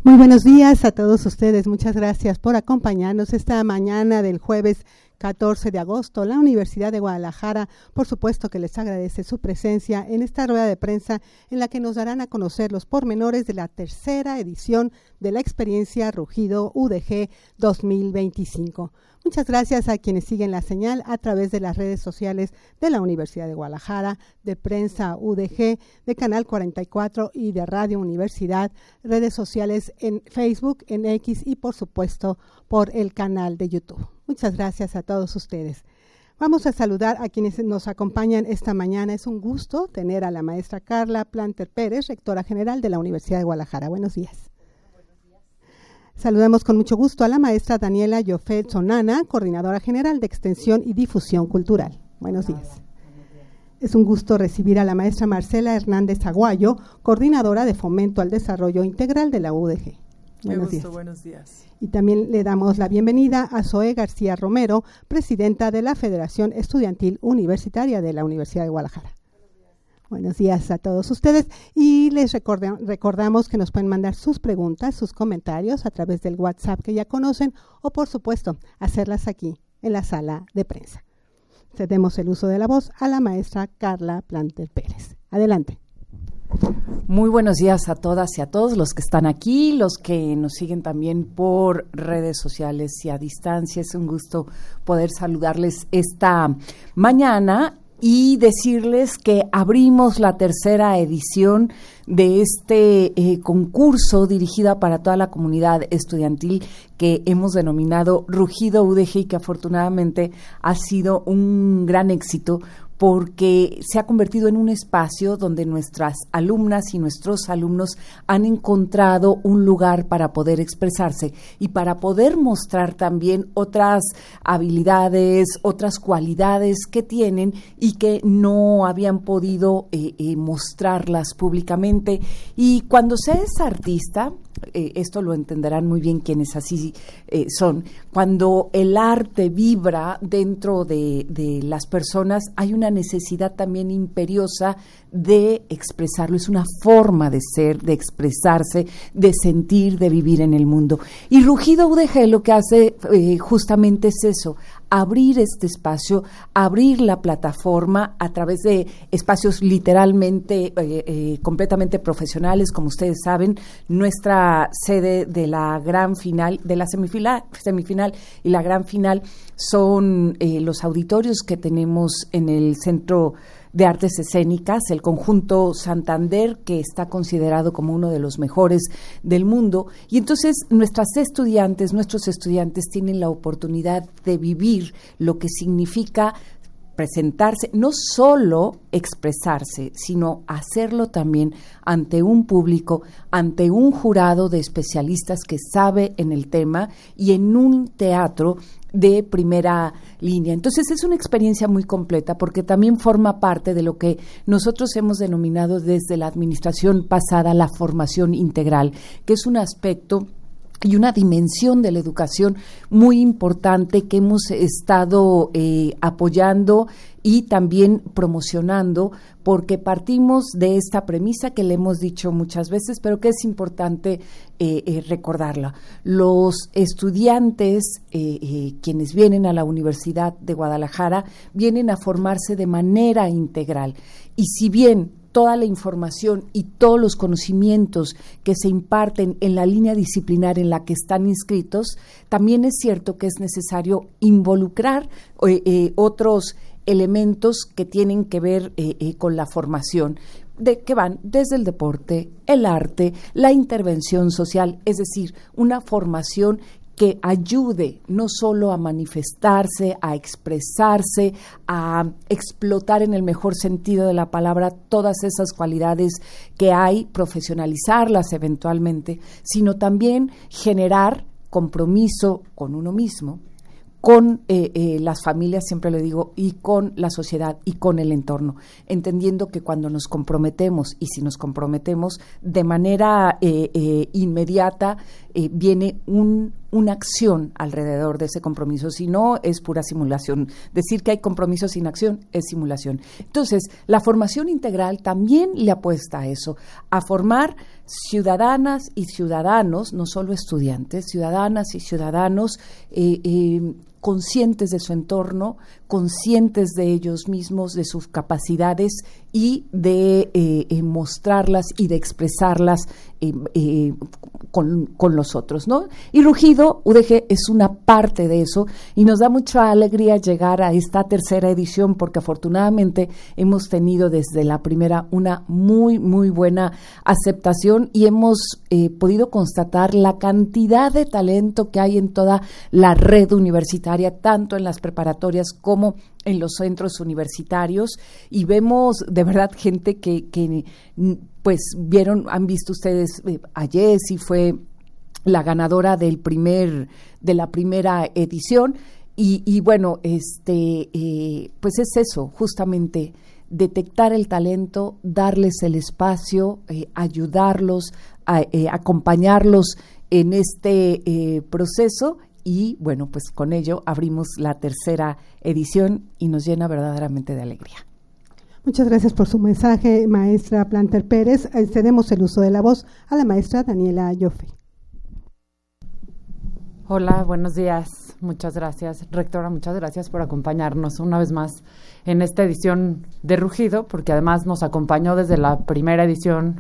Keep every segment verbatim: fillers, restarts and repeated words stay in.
Muy buenos días a todos ustedes. Muchas gracias por acompañarnos esta mañana del jueves catorce de agosto. La Universidad de Guadalajara, por supuesto que les agradece su presencia en esta rueda de prensa en la que nos darán a conocer los pormenores de la tercera edición de la experiencia Rugido U D G dos mil veinticinco. Muchas gracias a quienes siguen la señal a través de las redes sociales de la Universidad de Guadalajara, de Prensa U D G, de Canal cuarenta y cuatro y de Radio Universidad, redes sociales en Facebook, en X y por supuesto por el canal de YouTube. Muchas gracias a todos ustedes. Vamos a saludar a quienes nos acompañan esta mañana. Es un gusto tener a la maestra Carla Planter Pérez, rectora general de la Universidad de Guadalajara. Buenos días. Saludamos con mucho gusto a la maestra Daniela Yofet Sonana, coordinadora general de Extensión y Difusión Cultural. Buenos días. Es un gusto recibir a la maestra Marcela Hernández Aguayo, coordinadora de Fomento al Desarrollo Integral de la U D G. Buenos días. Buenos días. Y también le damos la bienvenida a Zoe García Romero, presidenta de la Federación Estudiantil Universitaria de la Universidad de Guadalajara. Buenos días a todos ustedes y les recorda, recordamos que nos pueden mandar sus preguntas, sus comentarios a través del WhatsApp que ya conocen o por supuesto hacerlas aquí en la sala de prensa. Cedemos el uso de la voz a la maestra Carla Planter Pérez. Adelante. Muy buenos días a todas y a todos los que están aquí, los que nos siguen también por redes sociales y a distancia. Es un gusto poder saludarles esta mañana y decirles que abrimos la tercera edición de este eh, concurso dirigida para toda la comunidad estudiantil que hemos denominado Rugido U D G y que afortunadamente ha sido un gran éxito porque se ha convertido en un espacio donde nuestras alumnas y nuestros alumnos han encontrado un lugar para poder expresarse y para poder mostrar también otras habilidades, otras cualidades que tienen y que no habían podido eh, eh, mostrarlas públicamente. Y cuando se es artista, eh, esto lo entenderán muy bien quienes así eh, son, cuando el arte vibra dentro de, de las personas, hay una necesidad también imperiosa de expresarlo. Es una forma de ser, de expresarse, de sentir, de vivir en el mundo. Y Rugido U D G lo que hace eh, justamente es eso, abrir este espacio, abrir la plataforma a través de espacios literalmente, eh, eh, completamente profesionales. Como ustedes saben, nuestra sede de la gran final, de la semifinal, semifinal y la gran final son eh, los auditorios que tenemos en el Centro de Artes Escénicas, el Conjunto Santander, que está considerado como uno de los mejores del mundo. Y entonces nuestras estudiantes, nuestros estudiantes tienen la oportunidad de vivir lo que significa presentarse, no solo expresarse, sino hacerlo también ante un público, ante un jurado de especialistas que sabe en el tema y en un teatro de primera línea. Entonces es una experiencia muy completa porque también forma parte de lo que nosotros hemos denominado desde la administración pasada la formación integral, que es un aspecto y una dimensión de la educación muy importante que hemos estado eh, apoyando y también promocionando, porque partimos de esta premisa que le hemos dicho muchas veces, pero que es importante eh, eh, recordarla. Los estudiantes, eh, eh, quienes vienen a la Universidad de Guadalajara, vienen a formarse de manera integral. Y si bien toda la información y todos los conocimientos que se imparten en la línea disciplinar en la que están inscritos, también es cierto que es necesario involucrar eh, eh, otros elementos que tienen que ver eh, eh, con la formación, de que van desde el deporte, el arte, la intervención social, es decir, una formación que ayude no solo a manifestarse, a expresarse, a explotar en el mejor sentido de la palabra todas esas cualidades que hay, profesionalizarlas eventualmente, sino también generar compromiso con uno mismo, con eh, eh, las familias, siempre lo digo, y con la sociedad y con el entorno, entendiendo que cuando nos comprometemos, y si nos comprometemos de manera eh, eh, inmediata, eh, viene un, una acción alrededor de ese compromiso, si no es pura simulación. Decir que hay compromiso sin acción es simulación. Entonces, la formación integral también le apuesta a eso, a formar ciudadanas y ciudadanos, no solo estudiantes, ciudadanas y ciudadanos eh, eh, conscientes de su entorno, conscientes de ellos mismos, de sus capacidades y de eh, eh, mostrarlas y de expresarlas eh, eh, con, con los otros, ¿no? Y Rugido, U D G, es una parte de eso y nos da mucha alegría llegar a esta tercera edición porque afortunadamente hemos tenido desde la primera una muy, muy buena aceptación y hemos eh, podido constatar la cantidad de talento que hay en toda la red universitaria, tanto en las preparatorias como en los centros universitarios, y vemos de verdad gente que, que pues vieron, han visto ustedes eh, a Jessie, fue la ganadora del primer, de la primera edición, y, y bueno, este eh, pues es eso, justamente detectar el talento, darles el espacio, eh, ayudarlos, a, eh, acompañarlos en este eh, proceso. Y bueno, pues con ello abrimos la tercera edición y nos llena verdaderamente de alegría. Muchas gracias por su mensaje, maestra Planter Pérez. Cedemos el uso de la voz a la maestra Daniela Ayofe. Hola, buenos días. Muchas gracias, rectora, muchas gracias por acompañarnos una vez más en esta edición de Rugido, porque además nos acompañó desde la primera edición.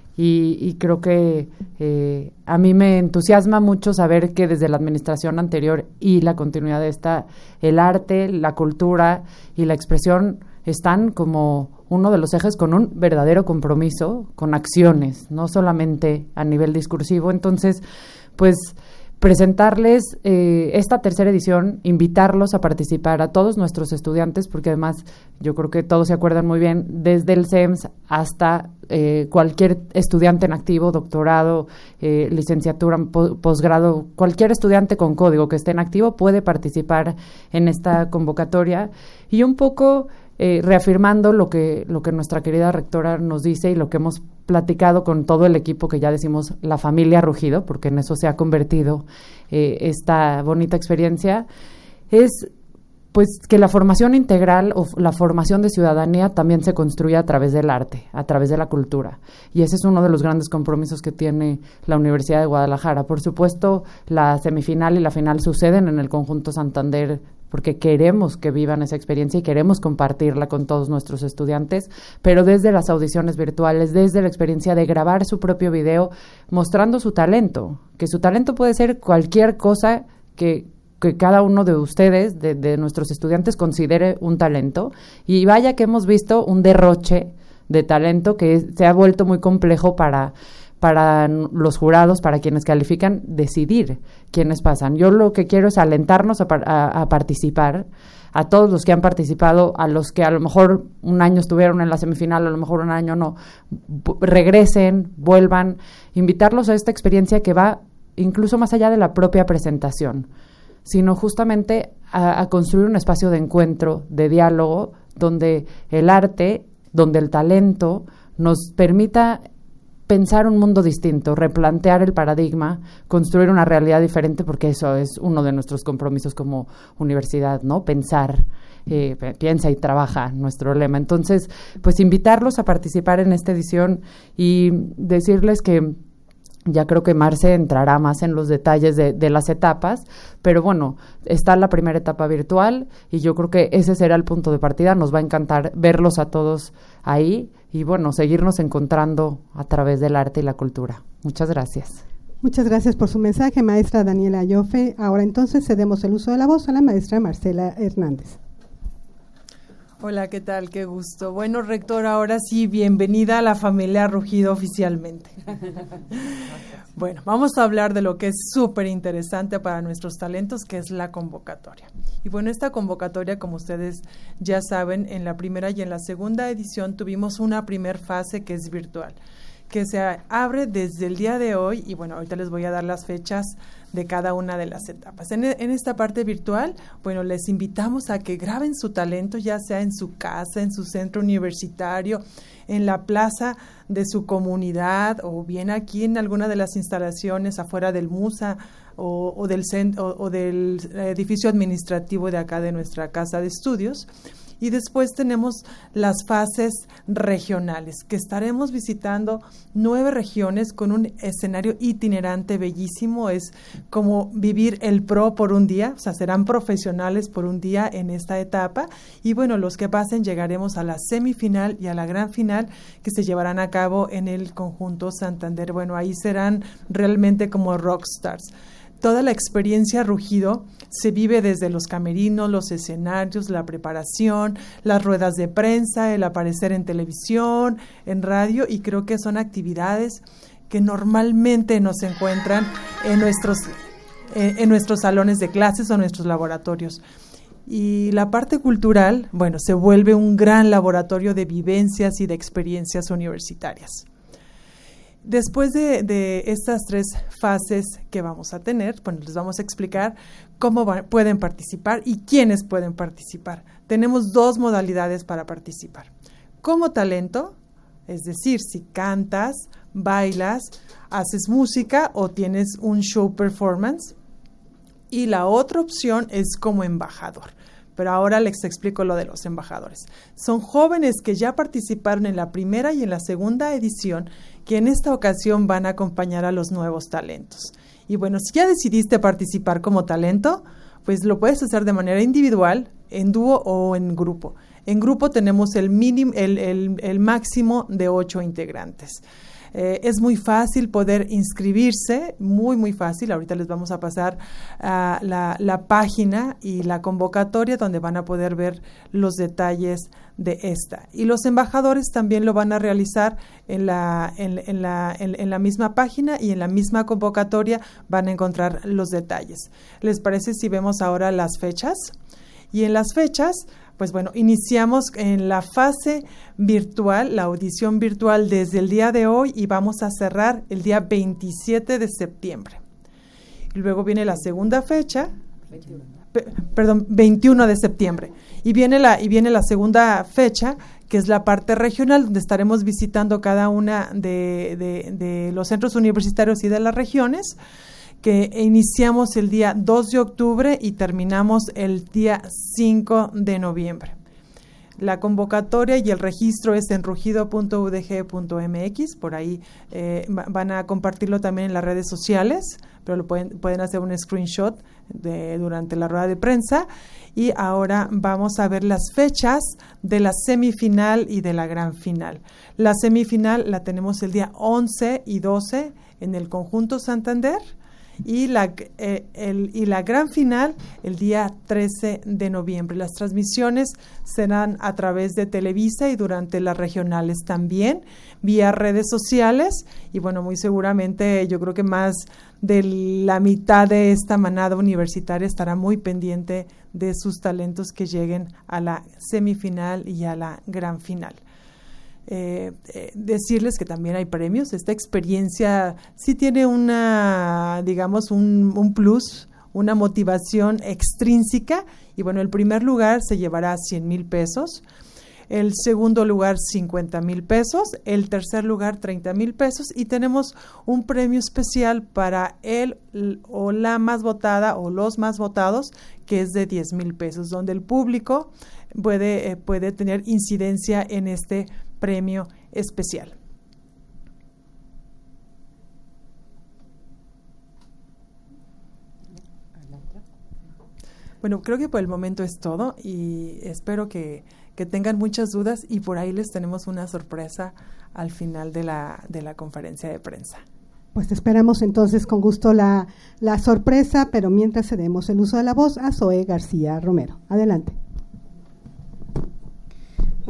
Y, y creo que eh, a mí me entusiasma mucho saber que desde la administración anterior y la continuidad de esta, el arte, la cultura y la expresión están como uno de los ejes con un verdadero compromiso, con acciones, no solamente a nivel discursivo. Entonces, pues presentarles eh, esta tercera edición, invitarlos a participar a todos nuestros estudiantes, porque además yo creo que todos se acuerdan muy bien, desde el C E M S hasta eh, cualquier estudiante en activo, doctorado, eh, licenciatura, po- posgrado, cualquier estudiante con código que esté en activo puede participar en esta convocatoria y un poco eh, reafirmando lo que, lo que nuestra querida rectora nos dice y lo que hemos platicado con todo el equipo que ya decimos la familia Rugido, porque en eso se ha convertido eh, esta bonita experiencia, es pues que la formación integral o la formación de ciudadanía también se construye a través del arte, a través de la cultura. Y ese es uno de los grandes compromisos que tiene la Universidad de Guadalajara. Por supuesto, la semifinal y la final suceden en el Conjunto Santander porque queremos que vivan esa experiencia y queremos compartirla con todos nuestros estudiantes, pero desde las audiciones virtuales, desde la experiencia de grabar su propio video, mostrando su talento, que su talento puede ser cualquier cosa que que cada uno de ustedes, de, de nuestros estudiantes, considere un talento. Y vaya que hemos visto un derroche de talento que es, se ha vuelto muy complejo para, para los jurados, para quienes califican, decidir quiénes pasan. Yo lo que quiero es alentarnos a, a, a participar, a todos los que han participado, a los que a lo mejor un año estuvieron en la semifinal, a lo mejor un año no, regresen, vuelvan, invitarlos a esta experiencia que va incluso más allá de la propia presentación, sino justamente a, a construir un espacio de encuentro, de diálogo, donde el arte, donde el talento nos permita pensar un mundo distinto, replantear el paradigma, construir una realidad diferente, porque eso es uno de nuestros compromisos como universidad, ¿no? Pensar, eh, piensa y trabaja, nuestro lema. Entonces, pues invitarlos a participar en esta edición y decirles que ya creo que Marce entrará más en los detalles de, de las etapas, pero bueno, está la primera etapa virtual y yo creo que ese será el punto de partida. Nos va a encantar verlos a todos ahí y bueno, seguirnos encontrando a través del arte y la cultura. Muchas gracias. Muchas gracias por su mensaje, maestra Daniela Ayofe. Ahora entonces cedemos el uso de la voz a la maestra Marcela Hernández. Hola, ¿qué tal? Qué gusto. Bueno, rectora, ahora sí, bienvenida a la familia Rugido oficialmente. Bueno, vamos a hablar de lo que es súper interesante para nuestros talentos, que es la convocatoria. Y bueno, esta convocatoria, como ustedes ya saben, en la primera y en la segunda edición tuvimos una primer fase que es virtual, que se abre desde el día de hoy, y bueno, ahorita les voy a dar las fechas de cada una de las etapas. En, en esta parte virtual, bueno, les invitamos a que graben su talento, ya sea en su casa, en su centro universitario, en la plaza de su comunidad, o bien aquí en alguna de las instalaciones afuera del MUSA o, o, del, o, o del edificio administrativo de acá de nuestra casa de estudios. Y después tenemos las fases regionales, que estaremos visitando nueve regiones con un escenario itinerante bellísimo. Es como vivir el pro por un día, o sea, serán profesionales por un día en esta etapa. Y bueno, los que pasen llegaremos a la semifinal y a la gran final, que se llevarán a cabo en el Conjunto Santander. Bueno, ahí serán realmente como rockstars. Toda la experiencia Rugido se vive desde los camerinos, los escenarios, la preparación, las ruedas de prensa, el aparecer en televisión, en radio, y creo que son actividades que normalmente no se encuentran en nuestros, eh, en nuestros salones de clases o nuestros laboratorios. Y la parte cultural, bueno, se vuelve un gran laboratorio de vivencias y de experiencias universitarias. Después de, de estas tres fases que vamos a tener, bueno, les vamos a explicar cómo va, pueden participar y quiénes pueden participar. Tenemos dos modalidades para participar. Como talento, es decir, si cantas, bailas, haces música o tienes un show performance. Y la otra opción es como embajador. Pero ahora les explico lo de los embajadores. Son jóvenes que ya participaron en la primera y en la segunda edición, que en esta ocasión van a acompañar a los nuevos talentos. Y bueno, si ya decidiste participar como talento, pues lo puedes hacer de manera individual, en dúo o en grupo. En grupo tenemos el mínimo, el, el, el máximo de ocho integrantes. Eh, es muy fácil poder inscribirse, muy, muy fácil. Ahorita les vamos a pasar uh, la, la página y la convocatoria donde van a poder ver los detalles de esta. Y los embajadores también lo van a realizar en la, en, en la, en, en la misma página, y en la misma convocatoria van a encontrar los detalles. ¿Les parece si vemos ahora las fechas? Y en las fechas, pues bueno, iniciamos en la fase virtual, la audición virtual desde el día de hoy, y vamos a cerrar el día veintisiete de septiembre. Y luego viene la segunda fecha, pe, perdón, veintiuno de septiembre. Y viene la y viene la segunda fecha, que es la parte regional, donde estaremos visitando cada una de, de, de los centros universitarios y de las regiones, que iniciamos el día dos de octubre y terminamos el día cinco de noviembre. La convocatoria y el registro es en rugido punto u d g punto m x, por ahí eh, van a compartirlo también en las redes sociales, pero lo pueden, pueden hacer un screenshot de, durante la rueda de prensa. Y ahora vamos a ver las fechas de la semifinal y de la gran final. La semifinal la tenemos el día once y doce en el Conjunto Santander, y la, eh, el, y la gran final el día trece de noviembre. Las transmisiones serán a través de Televisa y durante las regionales también, vía redes sociales, y bueno, muy seguramente yo creo que más de la mitad de esta manada universitaria estará muy pendiente de sus talentos que lleguen a la semifinal y a la gran final. Eh, eh, decirles que también hay premios. Esta experiencia sí tiene una, digamos, un, un plus, una motivación extrínseca, y bueno, el primer lugar se llevará cien mil pesos, el segundo lugar cincuenta mil pesos, el tercer lugar treinta mil pesos, y tenemos un premio especial para el o la más votada o los más votados, que es de diez mil pesos, donde el público puede, eh, puede tener incidencia en este premio especial. Bueno, creo que por el momento es todo, y espero que, que tengan muchas dudas, y por ahí les tenemos una sorpresa al final de la, de la conferencia de prensa. Pues esperamos entonces con gusto la, la sorpresa, pero mientras cedemos el uso de la voz a Zoe García Romero. Adelante.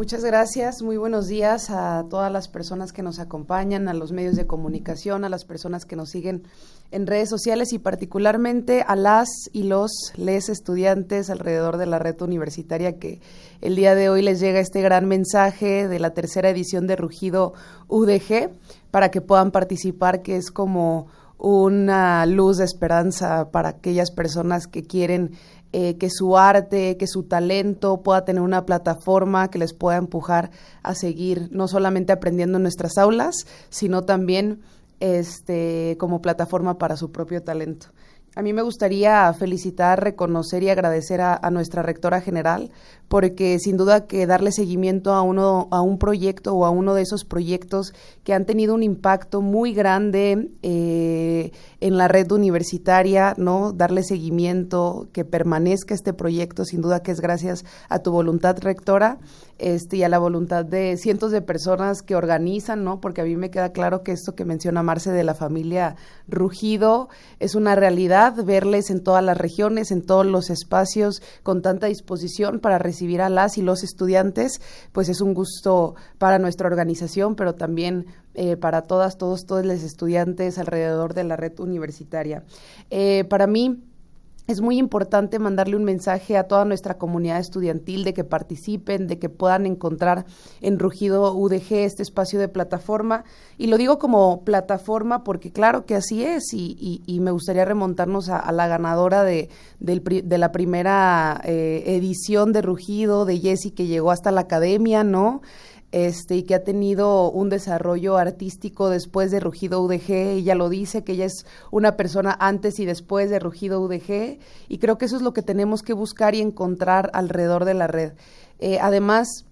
Muchas gracias, muy buenos días a todas las personas que nos acompañan, a los medios de comunicación, a las personas que nos siguen en redes sociales y particularmente a las y los les estudiantes alrededor de la red universitaria que el día de hoy les llega este gran mensaje de la tercera edición de Rugido U D G para que puedan participar, que es como una luz de esperanza para aquellas personas que quieren Eh, que su arte, que su talento pueda tener una plataforma que les pueda empujar a seguir no solamente aprendiendo en nuestras aulas, sino también este, como plataforma para su propio talento. A mí me gustaría felicitar, reconocer y agradecer a, a nuestra rectora general, porque sin duda que darle seguimiento a uno, a un proyecto o a uno de esos proyectos que han tenido un impacto muy grande eh, en la red universitaria, ¿no? Darle seguimiento, que permanezca este proyecto, sin duda que es gracias a tu voluntad, rectora, este, y a la voluntad de cientos de personas que organizan, ¿no? Porque a mí me queda claro que esto que menciona Marce de la familia Rugido es una realidad, verles en todas las regiones, en todos los espacios, con tanta disposición para recibir a las y los estudiantes, pues es un gusto para nuestra organización, pero también eh, para todas, todos, todos los estudiantes alrededor de la red universitaria. Eh, para mí, es muy importante mandarle un mensaje a toda nuestra comunidad estudiantil de que participen, de que puedan encontrar en Rugido U D G este espacio de plataforma. Y lo digo como plataforma porque claro que así es y, y, y me gustaría remontarnos a, a la ganadora de, del, de la primera eh, edición de Rugido, de Jessie, que llegó hasta la academia, ¿no? Este, y que ha tenido un desarrollo artístico después de Rugido U D G. Ella lo dice, que ella es una persona antes y después de Rugido U D G, y creo que eso es lo que tenemos que buscar y encontrar alrededor de la red. Eh, además,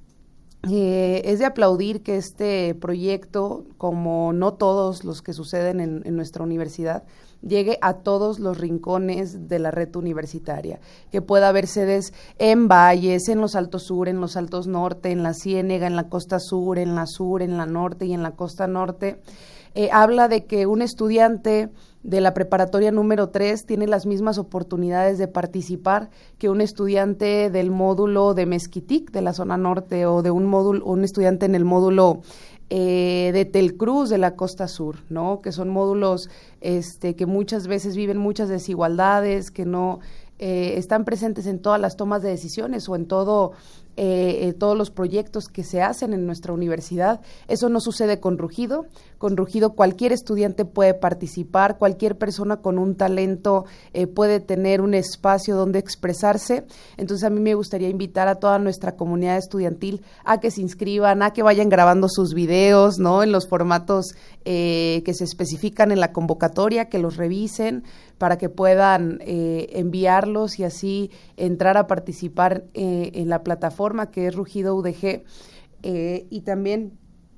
eh, es de aplaudir que este proyecto, como no todos los que suceden en, en nuestra universidad, llegue a todos los rincones de la red universitaria, que pueda haber sedes en valles, en los altos sur, en los altos norte, en la Ciénega, en la costa sur, en la sur, en la norte y en la costa norte. Eh, habla de que un estudiante de la preparatoria número tres tiene las mismas oportunidades de participar que un estudiante del módulo de Mezquitic, de la zona norte, o de un módulo, un estudiante en el módulo Eh, de Telcruz, de la costa sur, ¿no? Que son módulos este, que muchas veces viven muchas desigualdades, que no eh, están presentes en todas las tomas de decisiones o en todo eh, eh, todos los proyectos que se hacen en nuestra universidad. Eso no sucede con Rugido. Con Rugido cualquier estudiante puede participar, cualquier persona con un talento eh, puede tener un espacio donde expresarse. Entonces a mí me gustaría invitar a toda nuestra comunidad estudiantil a que se inscriban, a que vayan grabando sus videos, ¿no? En los formatos eh, que se especifican en la convocatoria, que los revisen para que puedan eh, enviarlos y así entrar a participar eh, en la plataforma que es Rugido U D G. Eh, y también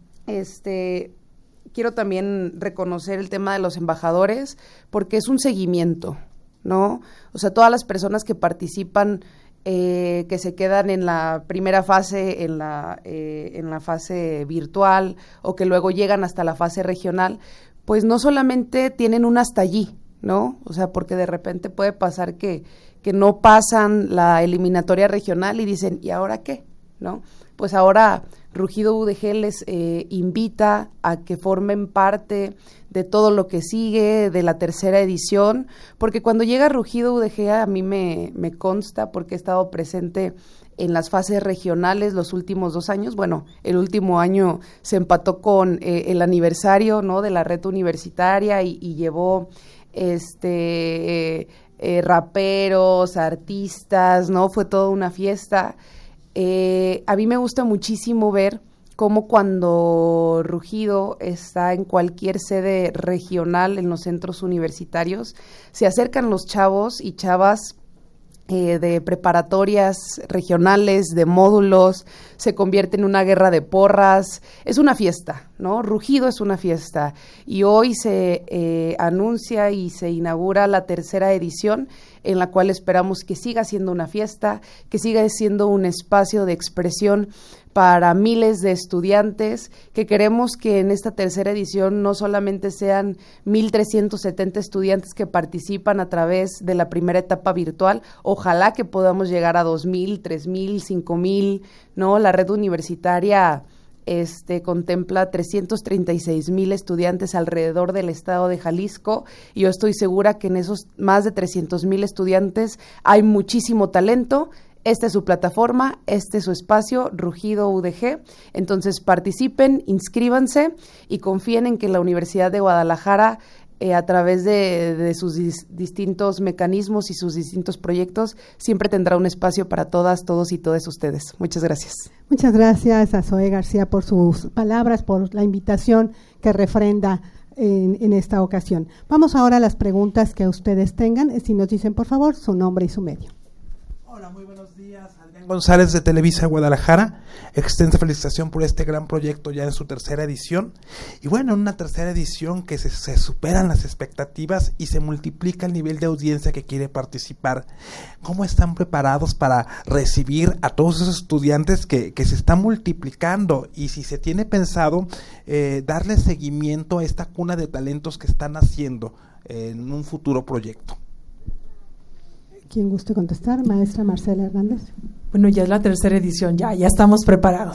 este quiero también reconocer el tema de los embajadores, porque es un seguimiento, ¿no? O sea, todas las personas que participan, eh, que se quedan en la primera fase, en la, eh, en la fase virtual, o que luego llegan hasta la fase regional, pues no solamente tienen un hasta allí, ¿no? O sea, porque de repente puede pasar que, que no pasan la eliminatoria regional y dicen, ¿y ahora qué? ¿No? Pues ahora Rugido U D G les eh, invita a que formen parte de todo lo que sigue, de la tercera edición, porque cuando llega Rugido U D G a mí me, me consta, porque he estado presente en las fases regionales los últimos dos años. Bueno, el último año se empató con eh, el aniversario, ¿no?, de la red universitaria y, y llevó este eh, eh, raperos, artistas, ¿no? Fue toda una fiesta. Eh, a mí me gusta muchísimo ver cómo cuando Rugido está en cualquier sede regional en los centros universitarios, se acercan los chavos y chavas eh, de preparatorias regionales, de módulos, se convierte en una guerra de porras. Es una fiesta, ¿no? Rugido es una fiesta. Y hoy se eh, anuncia y se inaugura la tercera edición, en la cual esperamos que siga siendo una fiesta, que siga siendo un espacio de expresión para miles de estudiantes, que queremos que en esta tercera edición no solamente sean mil trescientos setenta estudiantes que participan a través de la primera etapa virtual, ojalá que podamos llegar a dos mil, tres mil, cinco mil, ¿no? La red universitaria este contempla trescientos treinta y seis mil estudiantes alrededor del estado de Jalisco, y yo estoy segura que en esos más de trescientos mil estudiantes hay muchísimo talento. Esta es su plataforma, este es su espacio, Rugido U D G. Entonces participen, inscríbanse y confíen en que la Universidad de Guadalajara, eh, a través de, de sus dis- distintos mecanismos y sus distintos proyectos, siempre tendrá un espacio para todas, todos y todas ustedes. Muchas gracias. Muchas gracias a Zoe García por sus palabras, por la invitación que refrenda en, en esta ocasión. Vamos ahora a las preguntas que ustedes tengan. Si nos dicen, por favor, su nombre y su medio. Hola, muy buenos días. Adrián González de Televisa Guadalajara. Extensa felicitación por este gran proyecto ya en su tercera edición. Y bueno, en una tercera edición que se, se superan las expectativas y se multiplica el nivel de audiencia que quiere participar. ¿Cómo están preparados para recibir a todos esos estudiantes que, que se están multiplicando? Y si se tiene pensado eh, darle seguimiento a esta cuna de talentos que están haciendo eh, en un futuro proyecto. ¿Quién guste contestar? Maestra Marcela Hernández. Bueno, ya es la tercera edición, ya, ya estamos preparados.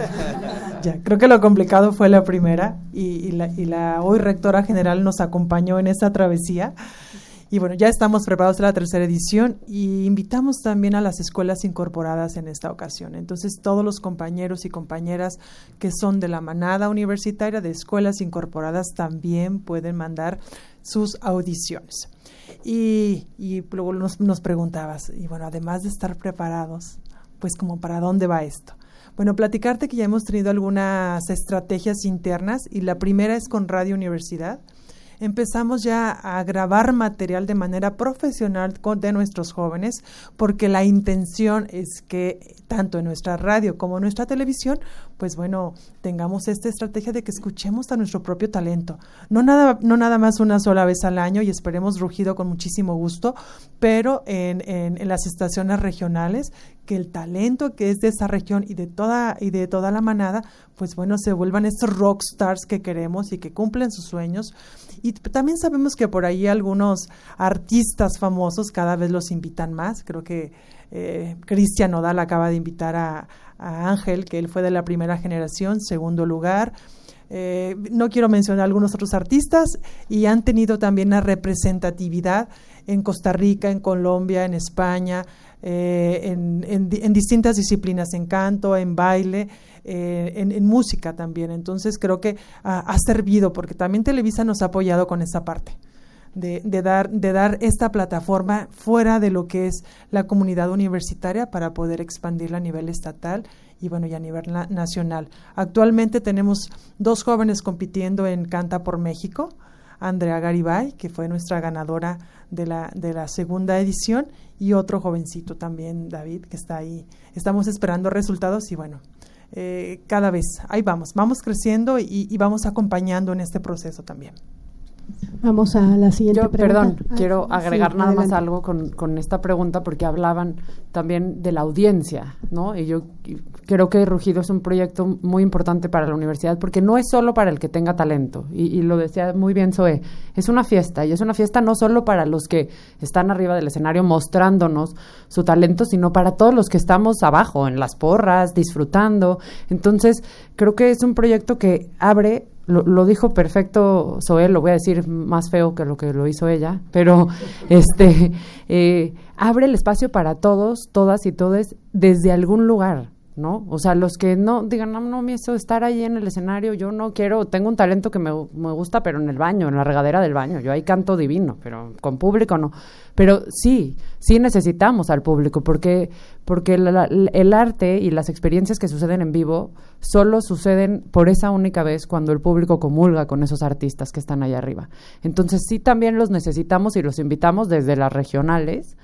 Ya, creo que lo complicado fue la primera y, y, la, y la hoy rectora general nos acompañó en esta travesía. Y bueno, ya estamos preparados para la tercera edición y invitamos también a las escuelas incorporadas en esta ocasión. Entonces, todos los compañeros y compañeras que son de la manada universitaria de escuelas incorporadas también pueden mandar sus audiciones. Y, y luego nos, nos preguntabas, y bueno, además de estar preparados, pues como para dónde va esto. Bueno, platicarte que ya hemos tenido algunas estrategias internas y la primera es con Radio Universidad. Empezamos ya a grabar material de manera profesional con, de nuestros jóvenes, porque la intención es que tanto en nuestra radio como en nuestra televisión, pues bueno, tengamos esta estrategia de que escuchemos a nuestro propio talento. No nada, no nada más una sola vez al año, y esperemos Rugido con muchísimo gusto, pero en, en, en las estaciones regionales, que el talento que es de esa región y de toda y de toda la manada, pues bueno, se vuelvan estos rock stars que queremos y que cumplen sus sueños. Y también sabemos que por ahí algunos artistas famosos cada vez los invitan más. Creo que eh, Cristian Nodal acaba de invitar a, a Ángel, que él fue de la primera generación, segundo lugar. Eh, no quiero mencionar algunos otros artistas, y han tenido también una representatividad en Costa Rica, en Colombia, en España, eh, en, en, en distintas disciplinas, en canto, en baile, eh, en, en música también. Entonces creo que ha, ha servido, porque también Televisa nos ha apoyado con esa parte. De, de, dar, de dar esta plataforma fuera de lo que es la comunidad universitaria para poder expandirla a nivel estatal y bueno, y a nivel na- nacional. Actualmente tenemos dos jóvenes compitiendo en Canta por México, Andrea Garibay, que fue nuestra ganadora de la, de la segunda edición, y otro jovencito también, David, que está ahí. Estamos esperando resultados y bueno, eh, cada vez, ahí vamos, vamos creciendo y, y vamos acompañando en este proceso también. Vamos a la siguiente Yo, pregunta. perdón, Ah, quiero agregar sí, nada adelante. más algo con, con esta pregunta, porque hablaban también de la audiencia, ¿no? Y yo creo que Rugido es un proyecto muy importante para la universidad, porque no es solo para el que tenga talento, y, y lo decía muy bien Zoe, es una fiesta, y es una fiesta no solo para los que están arriba del escenario mostrándonos su talento, sino para todos los que estamos abajo, en las porras, disfrutando. Entonces, creo que es un proyecto que abre. Lo, lo dijo perfecto Zoe, lo voy a decir más feo que lo que lo hizo ella, pero este eh, abre el espacio para todos, todas y todes desde algún lugar, ¿no? O sea, los que no digan, no, no, me hizo estar ahí en el escenario, yo no quiero, tengo un talento que me, me gusta, pero en el baño, en la regadera del baño, yo ahí canto divino, pero con público no. Pero sí, sí necesitamos al público, porque porque la, la, el arte y las experiencias que suceden en vivo solo suceden por esa única vez cuando el público comulga con esos artistas que están allá arriba. Entonces sí, también los necesitamos y los invitamos desde las regionales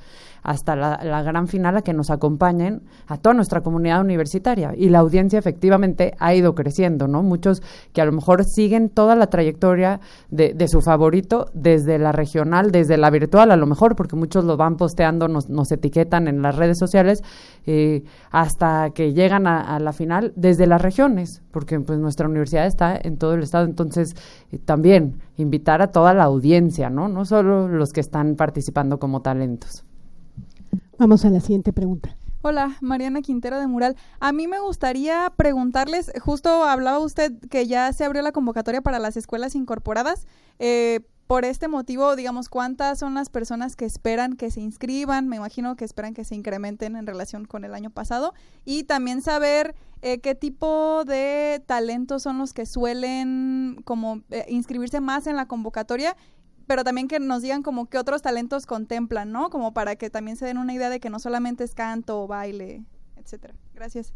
hasta la, la gran final, a que nos acompañen a toda nuestra comunidad universitaria. Y la audiencia efectivamente ha ido creciendo, ¿no? Muchos que a lo mejor siguen toda la trayectoria de, de su favorito, desde la regional, desde la virtual a lo mejor, porque muchos lo van posteando, nos, nos etiquetan en las redes sociales, eh, hasta que llegan a, a la final desde las regiones, porque pues nuestra universidad está en todo el estado. Entonces eh, también invitar a toda la audiencia, ¿no? No solo los que están participando como talentos. Vamos a la siguiente pregunta. Hola, Mariana Quintero de Mural. A mí me gustaría preguntarles, justo hablaba usted que ya se abrió la convocatoria para las escuelas incorporadas. Eh, por este motivo, digamos, ¿cuántas son las personas que esperan que se inscriban? Me imagino que esperan que se incrementen en relación con el año pasado. Y también saber eh, qué tipo de talentos son los que suelen como eh, inscribirse más en la convocatoria, pero también que nos digan como qué otros talentos contemplan, ¿no? Como para que también se den una idea de que no solamente es canto o baile, etcétera. Gracias.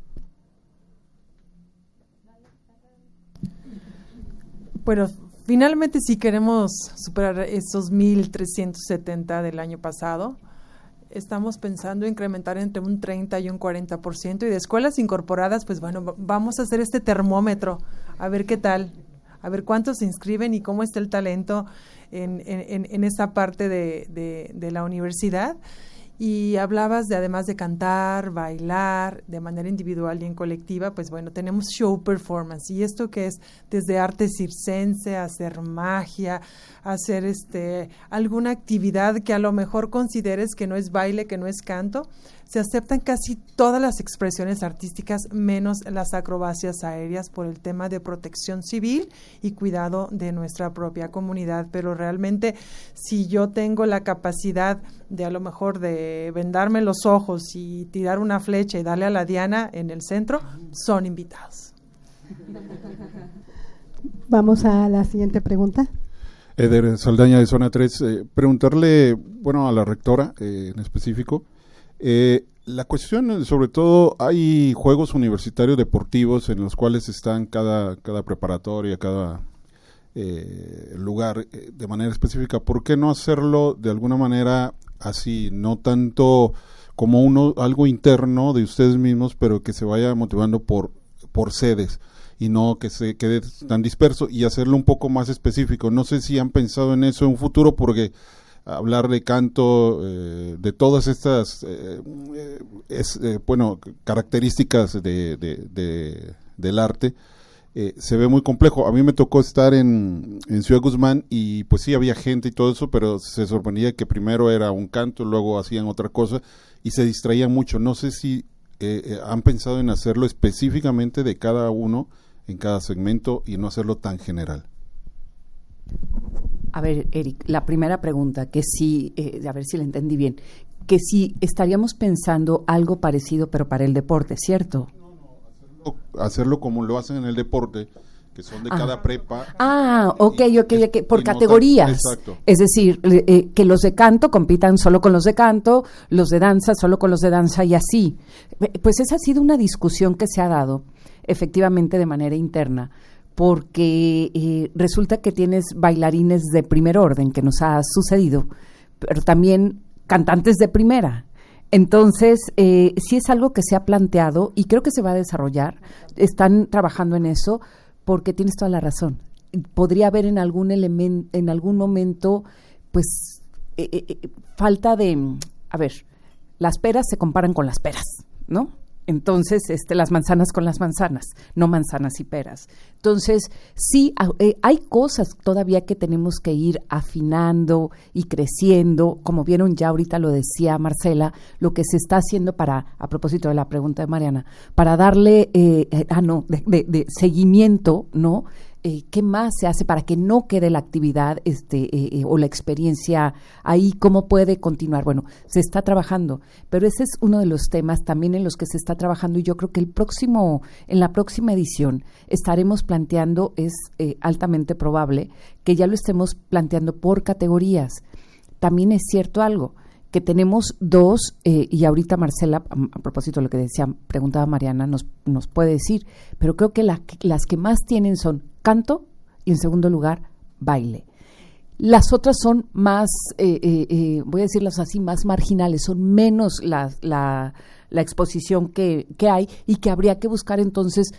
Bueno, finalmente sí queremos superar esos mil trescientos setenta del año pasado. Estamos pensando incrementar entre un treinta y un cuarenta por ciento, y de escuelas incorporadas, pues bueno, vamos a hacer este termómetro, a ver qué tal, a ver cuántos se inscriben y cómo está el talento en, en, en esa parte de, de, de la universidad. Y hablabas de, además de cantar, bailar de manera individual y en colectiva, pues bueno, tenemos show performance, y esto que es desde arte circense, hacer magia, hacer este alguna actividad que a lo mejor consideres que no es baile, que no es canto. Se aceptan casi todas las expresiones artísticas, menos las acrobacias aéreas, por el tema de protección civil y cuidado de nuestra propia comunidad. Pero realmente, si yo tengo la capacidad de a lo mejor de vendarme los ojos y tirar una flecha y darle a la diana en el centro, son invitados. Vamos a la siguiente pregunta. Eder Saldaña de Zona tres, eh, preguntarle, bueno, a la rectora eh, en específico, eh, la cuestión, sobre todo, hay juegos universitarios deportivos en los cuales están cada, cada preparatoria, cada eh, lugar eh, de manera específica. ¿Por qué no hacerlo de alguna manera así, no tanto como uno algo interno de ustedes mismos, pero que se vaya motivando por, por sedes, y no que se quede tan disperso, y hacerlo un poco más específico? No sé si han pensado en eso en un futuro, porque hablar de canto, eh, de todas estas eh, es, eh, bueno, características de, de, de, del arte, eh, se ve muy complejo. A mí me tocó estar en, en Ciudad Guzmán, y pues sí había gente y todo eso, pero se sorprendía que primero era un canto, luego hacían otra cosa y se distraían mucho. No sé si eh, eh, han pensado en hacerlo específicamente de cada uno en cada segmento y no hacerlo tan general. A ver, Eric, la primera pregunta, que sí, eh, a ver si la entendí bien, que si estaríamos pensando algo parecido pero para el deporte, ¿cierto? No, no, hacerlo, hacerlo como lo hacen en el deporte, que son de ah. cada prepa. Ah, ok, y, ok, ok, por y categorías. No tan, exacto. Es decir, eh, que los de canto compitan solo con los de canto, los de danza solo con los de danza y así. Pues esa ha sido una discusión que se ha dado efectivamente de manera interna, porque eh, resulta que tienes bailarines de primer orden, que nos ha sucedido, pero también cantantes de primera. Entonces, eh, sí es algo que se ha planteado y creo que se va a desarrollar. Están trabajando en eso, porque tienes toda la razón. Podría haber en algún elemento, en algún momento, pues, eh, eh, falta de, a ver, las peras se comparan con las peras, ¿no? Entonces, este, las manzanas con las manzanas, no manzanas y peras. Entonces, sí, eh, hay cosas todavía que tenemos que ir afinando y creciendo. Como vieron, ya ahorita lo decía Marcela, lo que se está haciendo para, a propósito de la pregunta de Mariana, para darle, eh, eh, ah, no, de, de, de seguimiento, ¿no? Eh, ¿Qué más se hace para que no quede la actividad este, eh, eh, o la experiencia ahí? ¿Cómo puede continuar? Bueno, se está trabajando, pero ese es uno de los temas también en los que se está trabajando, y yo creo que el próximo, en la próxima edición estaremos planteando, es eh, altamente probable que ya lo estemos planteando por categorías. También es cierto algo, que tenemos dos, eh, y ahorita Marcela, a, a propósito de lo que decía, preguntaba Mariana, nos, nos puede decir, pero creo que la, las que más tienen son canto y en segundo lugar baile. Las otras son más, eh, eh, eh, voy a decirlas así, más marginales, son menos la, la, la exposición que, que hay y que habría que buscar entonces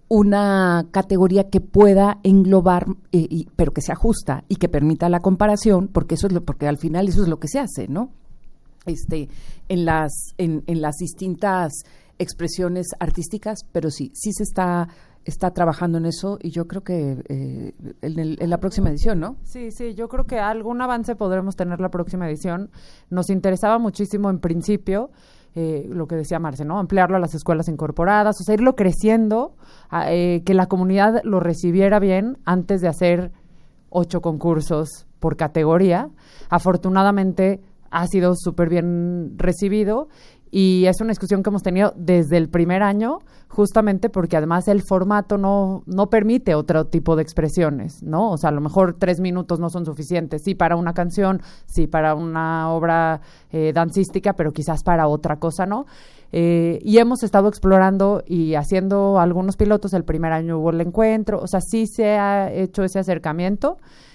una categoría que pueda englobar, eh, y, pero que se ajusta y que permita la comparación, porque eso es lo, porque al final eso es lo que se hace, ¿no? Este, en las, en, en las distintas expresiones artísticas, pero sí, sí se está está trabajando en eso y yo creo que eh, en, el, en la próxima edición, ¿no? Sí, sí, yo creo que algún avance podremos tener la próxima edición. Nos interesaba muchísimo en principio, eh, lo que decía Marce, ¿no? Ampliarlo a las escuelas incorporadas, o sea, irlo creciendo, a, eh, que la comunidad lo recibiera bien antes de hacer ocho concursos por categoría. Afortunadamente ha sido súper bien recibido y es una discusión que hemos tenido desde el primer año, justamente porque además el formato no, no permite otro tipo de expresiones, ¿no? O sea, a lo mejor tres minutos no son suficientes, sí para una canción, sí para una obra eh, dancística, pero quizás para otra cosa, ¿no? Eh, y hemos estado explorando y haciendo algunos pilotos. El primer año hubo el encuentro, o sea, sí se ha hecho ese acercamiento.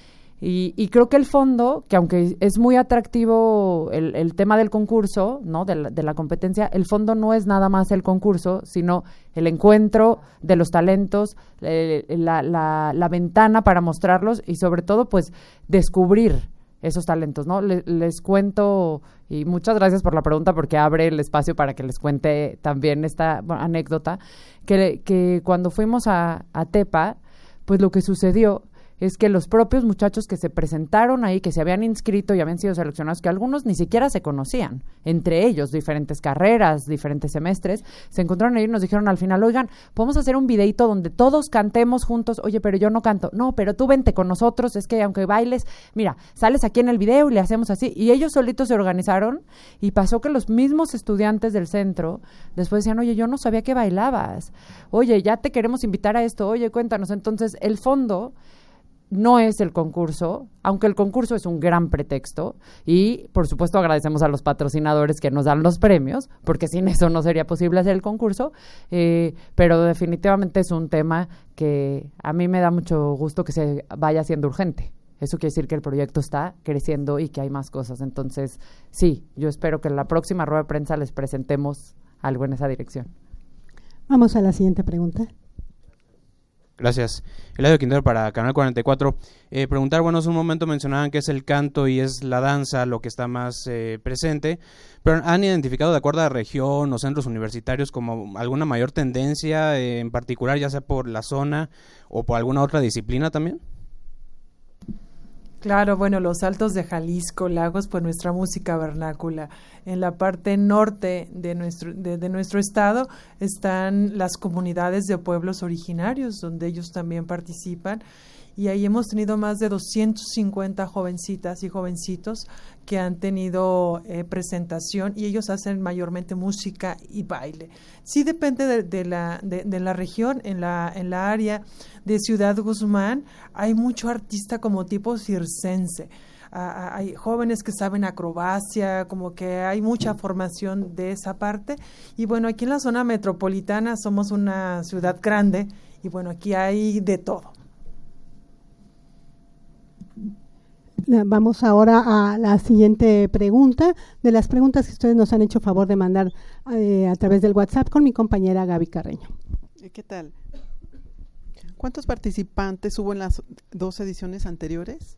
Y, y creo que el fondo, que aunque es muy atractivo el, el tema del concurso, ¿no? De la, de la competencia, el fondo no es nada más el concurso, sino el encuentro de los talentos, eh, la, la, la ventana para mostrarlos y sobre todo, pues, descubrir esos talentos, ¿no? Les, les cuento, y muchas gracias por la pregunta porque abre el espacio para que les cuente también esta bueno, anécdota, que, que cuando fuimos a, a Tepa, pues lo que sucedió es que los propios muchachos que se presentaron ahí, que se habían inscrito y habían sido seleccionados, que algunos ni siquiera se conocían, entre ellos, diferentes carreras, diferentes semestres, se encontraron ahí y nos dijeron al final, oigan, podemos hacer un videito donde todos cantemos juntos. Oye, pero yo no canto. No, pero tú vente con nosotros, es que aunque bailes, mira, sales aquí en el video y le hacemos así. Y ellos solitos se organizaron y pasó que los mismos estudiantes del centro después decían, oye, yo no sabía que bailabas. Oye, ya te queremos invitar a esto. Oye, cuéntanos. Entonces, el fondo no es el concurso, aunque el concurso es un gran pretexto y, por supuesto, agradecemos a los patrocinadores que nos dan los premios, porque sin eso no sería posible hacer el concurso, eh, pero definitivamente es un tema que a mí me da mucho gusto que se vaya haciendo urgente. Eso quiere decir que el proyecto está creciendo y que hay más cosas. Entonces, sí, yo espero que en la próxima rueda de prensa les presentemos algo en esa dirección. Vamos a la siguiente pregunta. Gracias. Eladio Quintero para Canal cuarenta y cuatro. Eh, preguntar, bueno, hace un momento mencionaban que es el canto y es la danza lo que está más eh, presente, pero ¿han identificado de acuerdo a región o centros universitarios como alguna mayor tendencia eh, en particular, ya sea por la zona o por alguna otra disciplina también? Claro, bueno, los Altos de Jalisco, Lagos, pues nuestra música vernácula. En la parte norte de nuestro, de, de nuestro estado están las comunidades de pueblos originarios, donde ellos también participan. Y ahí hemos tenido más de doscientas cincuenta jovencitas y jovencitos que han tenido eh, presentación y ellos hacen mayormente música y baile. Sí depende de, de, la, de, de la región. En la, en la área de Ciudad Guzmán hay mucho artista como tipo circense. Uh, hay jóvenes que saben acrobacia, como que hay mucha formación de esa parte. Y bueno, aquí en la zona metropolitana somos una ciudad grande y bueno, aquí hay de todo. Vamos ahora a la siguiente pregunta, de las preguntas que ustedes nos han hecho favor de mandar eh, a través del WhatsApp con mi compañera Gaby Carreño. ¿Qué tal? ¿Cuántos participantes hubo en las dos ediciones anteriores?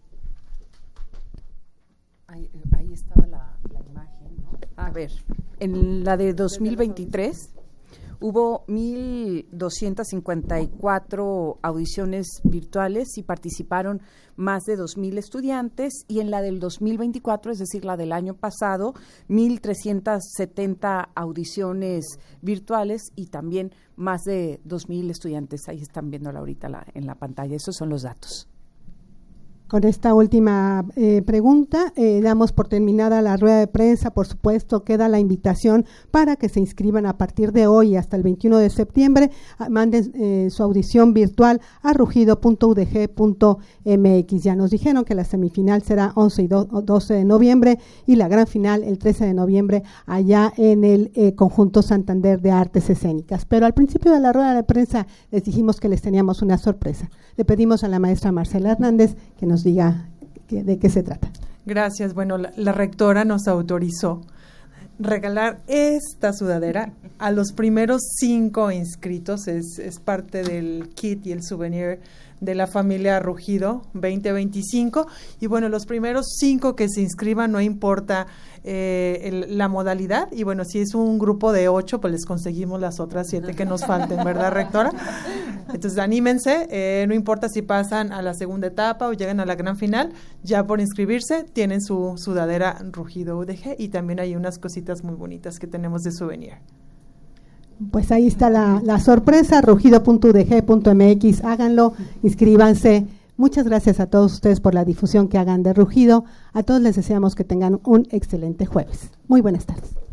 Ahí, ahí estaba la, la imagen, ¿no? A ver, en la de dos mil veintitrés hubo mil doscientas cincuenta y cuatro audiciones virtuales y participaron más de dos mil estudiantes, y en la del dos mil veinticuatro, es decir, la del año pasado, mil trescientas setenta audiciones virtuales y también más de dos mil estudiantes. Ahí están viéndola ahorita la, en la pantalla. Esos son los datos. Con esta última eh, pregunta, eh, damos por terminada la rueda de prensa. Por supuesto, queda la invitación para que se inscriban a partir de hoy hasta el veintiuno de septiembre. A, manden eh, su audición virtual a rugido punto u d g punto m x. Ya nos dijeron que la semifinal será once y doce de noviembre y la gran final el trece de noviembre allá en el eh, Conjunto Santander de Artes Escénicas. Pero al principio de la rueda de prensa les dijimos que les teníamos una sorpresa. Le pedimos a la maestra Marcela Hernández que nos diga ¿De qué se trata? Gracias. Bueno, la, la rectora nos autorizó regalar esta sudadera a los primeros cinco inscritos. Es, es parte del kit y el souvenir de la familia Rugido veinte veinticinco. Y bueno, los primeros cinco que se inscriban, no importa eh, el, la modalidad. Y bueno, si es un grupo de ocho, pues les conseguimos las otras siete que nos falten, ¿verdad, rectora? Entonces, anímense, eh, no importa si pasan a la segunda etapa o llegan a la gran final, ya por inscribirse tienen su sudadera Rugido U D G y también hay unas cositas muy bonitas que tenemos de souvenir. Pues ahí está la, la sorpresa, rugido punto u d g punto m x, háganlo, inscríbanse. Muchas gracias a todos ustedes por la difusión que hagan de Rugido. A todos les deseamos que tengan un excelente jueves. Muy buenas tardes.